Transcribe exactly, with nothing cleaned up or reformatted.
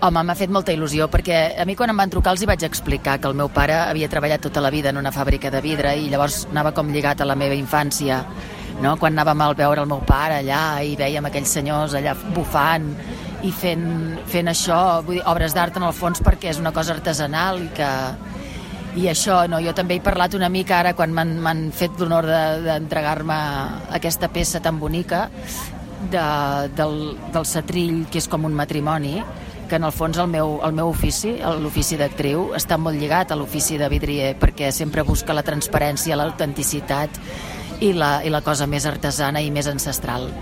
Home, m'ha fet molta il·lusió, perquè a mi quan em van trucar els hi vaig explicar que el meu pare havia treballat tota la vida en una fàbrica de vidre i llavors anava com lligat a la meva infància, no? Quan anàvem a veure el meu pare allà i veiem aquells senyors allà bufant i fent, fent això, vull dir, obres d'art en el fons, perquè és una cosa artesanal i que... I això, no? Jo també he parlat una mica ara quan m'han, m'han fet l'honor de, d'entregar-me aquesta peça tan bonica de, del, del setrill, que és com un matrimoni, que en el fons el meu, el meu ofici, l'ofici d'actriu, està molt lligat a l'ofici de vidrier, perquè sempre busca la transparència, l'autenticitat i la, i la cosa més artesana i més ancestral.